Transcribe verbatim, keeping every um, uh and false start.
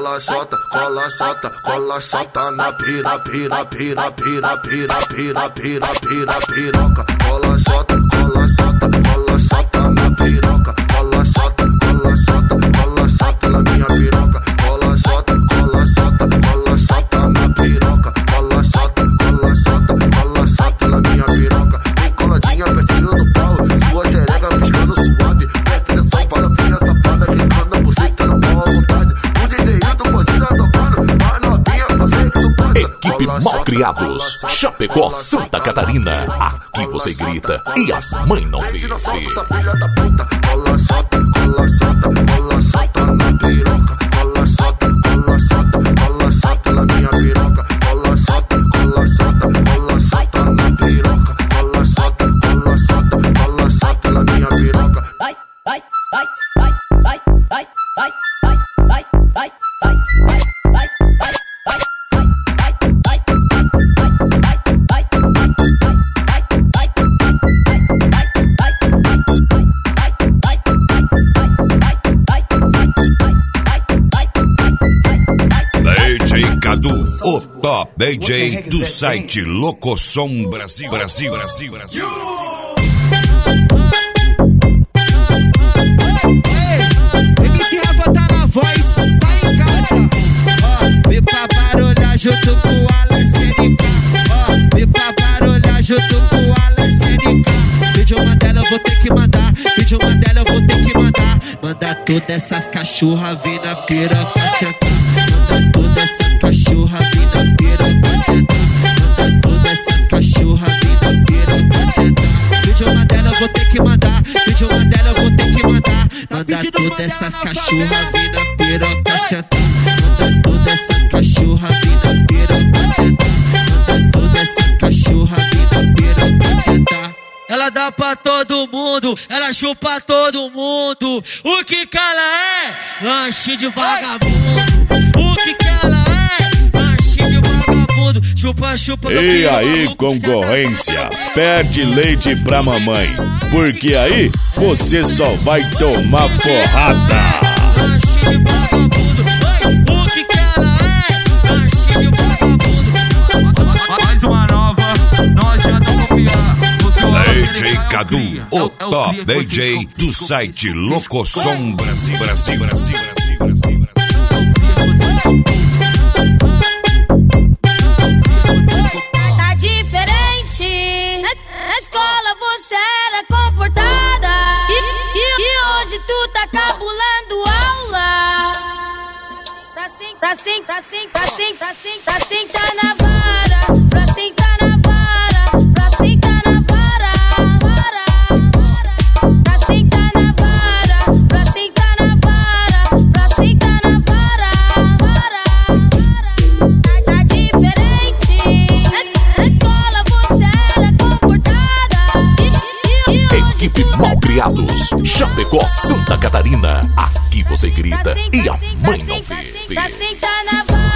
cola, solta, cola, solta, cola, solta na pira, pira, pira, pira, pira, pira, pira, pira, piroca. Cola, solta, cola, solta, cola, solta na piroca. Cola, solta, cola, solta, cola, solta na minha piroca. Cola, solta, cola, solta, cola, solta na piroca. Cola, solta, cola, solta, cola, solta na minha piroca. Vem coladinha pertinho do pau, sua xereca piscando suave. Presta atenção para a filha safada que tá na buceta na pau à vontade. O D J do Cozinha tocando, a novinha, você que tu passa. Equipe Malcriados, Chapecó, Santa Catarina. Aqui você grita e a mãe não vê. Filha da puta, cola, solta, cola, solta, cola, solta na piroca. Cola, solta, cola, solta, cola, solta na minha piroca. Cola, solta, cola, solta, cola, solta na piroca. Cola, solta, cola, solta, cola, solta na minha piroca. Vai, vai, vai, vai, vai, vai, vai, vai, vai, vai, vai, vai, vai, vai, vai. D J Cadu, o top D J do site Locosom Brasil, Brasil, Brasil, Brasil. M C Rafa tá na voz, tá em casa. Ó, vem pra barulhar junto com o Alex N K. Ó, vem pra barulhar junto com o Alex N K. Pediu uma dela, eu vou ter que mandar. Pediu uma dela, eu vou ter que mandar. Manda todas essas cachorras vir na piroca sentar. Manda todas essas cachorras vir na piroca sentar. Manda todas essas cachorras vir na piroca sentar. Pediu uma dela, eu vou ter que mandar. Pediu uma dela, eu vou ter que mandar. Manda todas essas cachorras vir na piroca sentar. Manda todas essas cachorras vir na piroca sentar. Manda todas essas cachorras vir na piroca sentar. Ela dá pra todo mundo, ela chupa todo mundo. O que que ela é? Lanche de vagabundo. O que que ela é? Lanche de vagabundo. Chupa, chupa. E aí, concorrência, perde leite pra mamãe, porque aí você só vai tomar porrada. Lanche de vagabundo. O que que ela é? Lanche de vagabundo. Mais uma nova, não adianta confiar. D J Cadu, o top D J do site Locosom Brasil, Brasil, Brasil, Brasil, Brasil. Tá diferente. Na, na escola você era comportada. E, e, e hoje tu tá cabulando aula. Pra sim, pra sim, pra sim, pra sim, pra sim, pra sentar na vara. Pra sentar na vara. Pra sentar na vara. Equipe Malcriados, Chapecó, Santa Catarina. Aqui você grita e a mãe não vê. Pra sentar na vara.